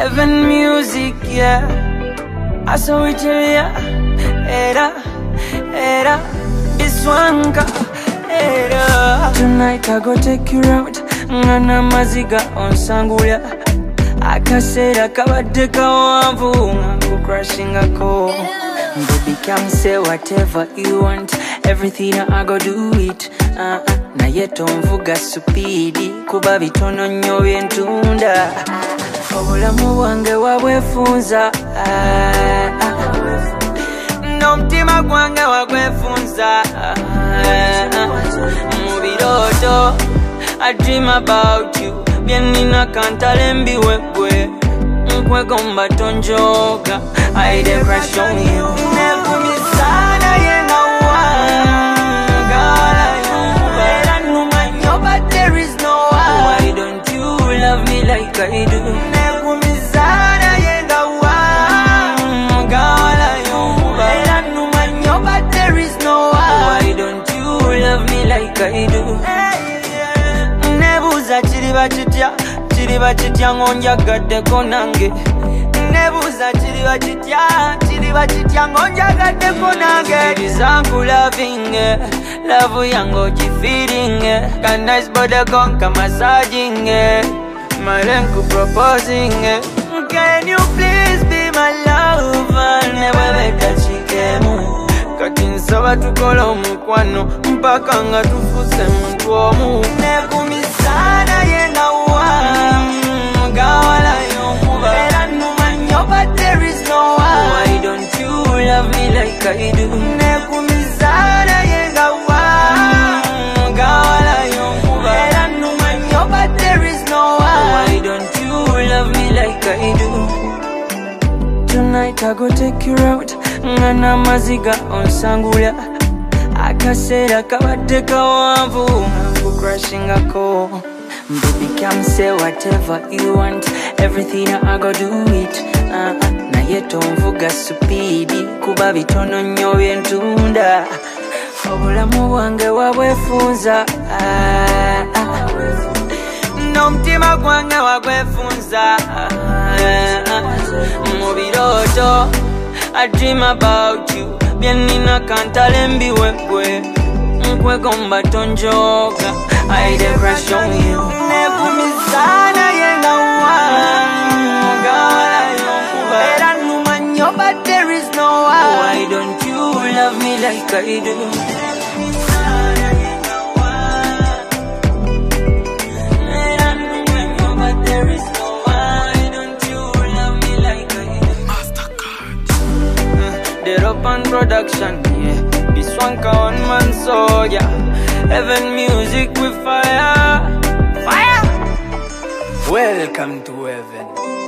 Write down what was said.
Heaven music, yeah. I saw it, yeah. Era, Biswanka, era. Tonight I go take you out. Ngana maziga on Sanguya. Akasera kabadeka wavu. Go crashing a ko. Baby, come say whatever you want. Everything I go do it. Na yeto mvuga supidi. Kuba bitono nyo bentunda. Obulamu bwange wabwefunza. Nomtima gwange wagwefunza. Mubiroto I dream about you. Bienina kantalembi wekwe. Nkwe gomba tonjoka. I dey crush on you. Nekumisana yenga wangala yubera numanyo but there is no one. Why don't you love me like I do? Nekumisana yenga wangala yubera numanyo but there is no one. Why don't you love me like I do? Nebuza chiriba chitya ngonjagadeko nange. Nebuza chiriba chitya ngonjagadeko nange. Chizangu loving, love yango chifeeling. Can nice body konka massaging, malenku proposing. Can you please be my lover? Never better chikemu. Katinsaba tukola omukwano mpaka nga tufuse muntu omu. Nekumisana yenga wangala yomubera numanyo but there is no one. Why don't you love me like I do? Nekumisana yenga wangala yomubera numanyo but there is no one. Why don't you love me like I do? Tonight I go take you out. Ngana maziga on Sanguya. Akasera kabadeka wavu. Go crashing a ko. Baby, come say whatever you want. Everything I go do it. Na yeto mvuga supidi. Kuba bitono nyo bentunda. Obulamu bwange wabwefunza. Nomtima gwange wabwefunza. Mubiroto I dream about you. Bienina kantalembi wekwe. Nkwe gomba tonjoka. I dey crush on you. Nekumisana yenga wangala yomubera numanyo but there is no one. Why don't you love me like I do? Nekumisana yenga wangala numanyo but there is no one. Open production, yeah. This one count man so yeah. Heaven music with fire. Welcome to heaven.